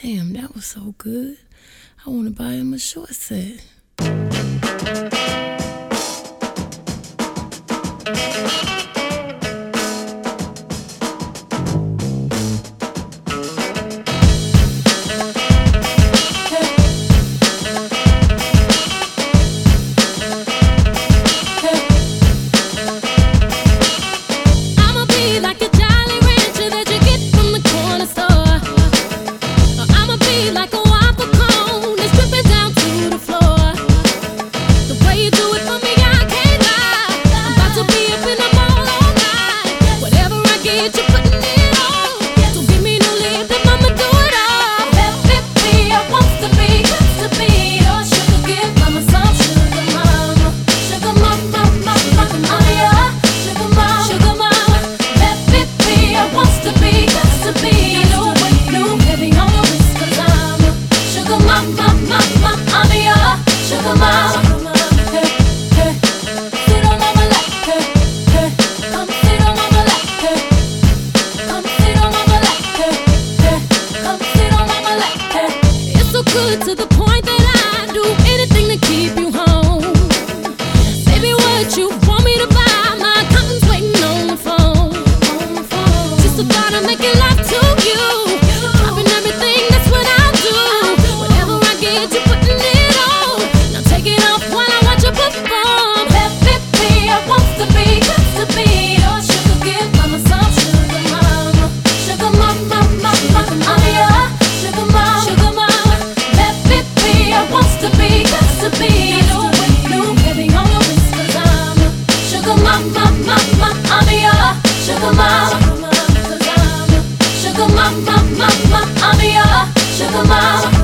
Damn, that was so good. I want to buy him a short set. Good to the point that I do anything to keep you home. Baby, what you want me to buy? My accountant's waiting on the phone. Just a thought of making love to you, dropping everything, that's what I'll do. Whatever I get, you putting it on. Now take it off while I watch you perform. Baby, I want to be your sugar, give mama some sugar mama. Sugar mama, I'm your sugar mama. Sugar mama. Wants to be new, heavy on your wrist, 'cause I'm a sugar mama, I'm your sugar mama, 'cause I'm a sugar mama, I'm your sugar mama.